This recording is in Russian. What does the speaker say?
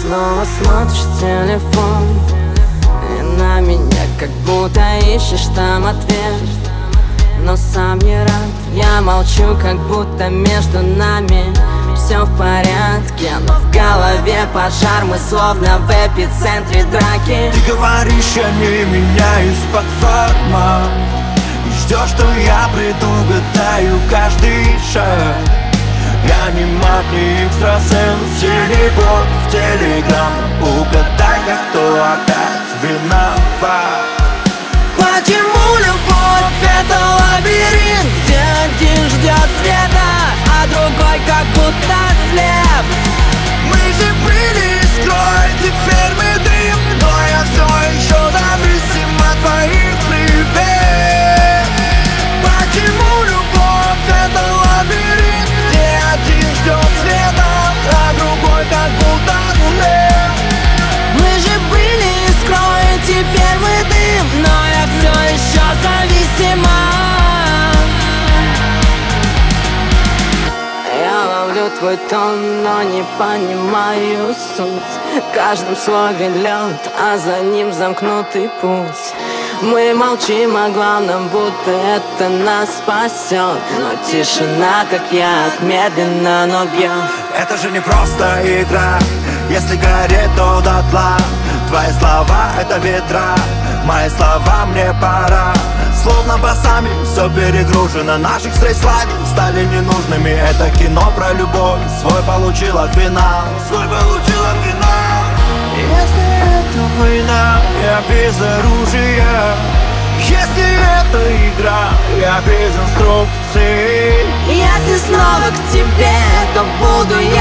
снова смотришь в телефон, и на меня как будто ищешь там ответ, но сам не рад. Я молчу, как будто между нами все в порядке, но в голове пожар, мы словно в эпицентре драки. Ты говоришь, я не меняюсь под форму, и ждешь, что я предугадаю каждый шаг. Я не маг, не экстрасенс, не бот в телеграм. Угадай-ка, кто опять виноват. Почему любовь — это лабиринт, где один ждет света, а другой как будто слеп? Мы же были искрой, теперь мы дым, но я все еще зависим от твоих привет. Почему любовь — это лабиринт, где один ждет света, а другой как будто слеп? Мы же были искрой, теперь мы дым, но я все еще зависима. Я ловлю твой тон, но не понимаю суть. В каждом слове лед, а за ним замкнутый путь. Мы молчим о главном, будто это нас спасет, но тишина, как яд, медленно, но бьет. Это же не просто игра, если гореть, то дотла. Твои слова — это ветра, мои слова — мне пора. Словно басами все перегружено, наших встреч сладких стали ненужными. Это кино про любовь, свой получила финал, свой получила финал. Если это война, я без оружия. Если это игра, я без инструкций. Если снова к тебе, то буду я